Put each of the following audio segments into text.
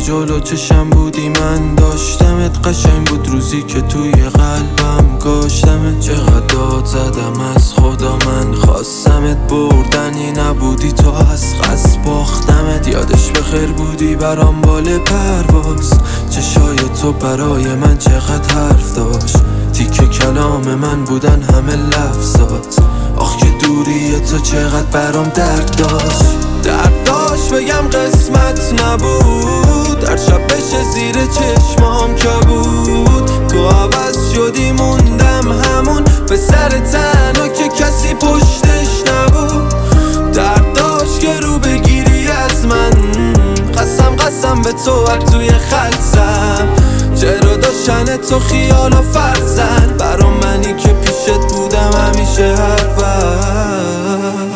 جلو چشم بودی من داشتمت، قشنگ بود روزی که توی قلبم کاشتمت. چقدر داد زدم از خدا من خواستمت، بردنی نبودی تو از قصد باختمت. یادش بخیر بودی برام بال پرواز، چشای تو برای من چقدر حرف داشت. تیکه کلام من بودن همه لفظات، آخ که دوری تو چقدر برام درد داشت بگم قسمت نبود، در شب بشه زیر چشمام که بود. تو عوض شدی موندم همون به سر تنها که کسی پشتش نبود. درد داشت که رو بگیری از من، قسم به تو هر توی خلصم. چرا داشتن تو خیال و فرزن برام، منی که پیشت بودم همیشه هر وقت.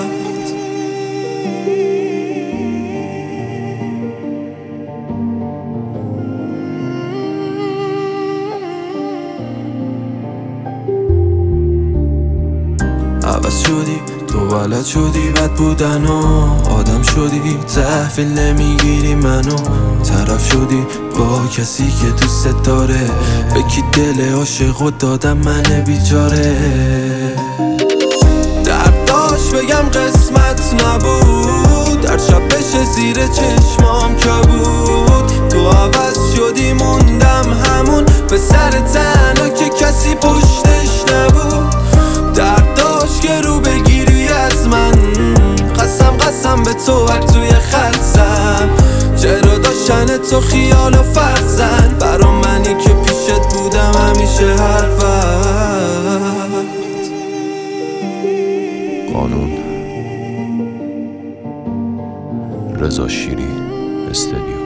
عوض شدی تو، بلد شدی بد بودن و آدم شدی، تحویل نمیگیری منو. طرف شدی با کسی که دوست داره، به کی دل عاشقو دادم من بیچاره. درد داشت بگم قسمت نبود، در شب بشه زیر چشمام که بود. تو عوض شدی موندم همون به سر تنها که کسی پشتش نبود. درد داشت که رو بگیری از من، قسم به تو هر توی خلصم. چرا داشتن تو خیال و فرزن برام، منی که پیشت بودم همیشه هر وقت. قانون، رضا شیری، استدیو.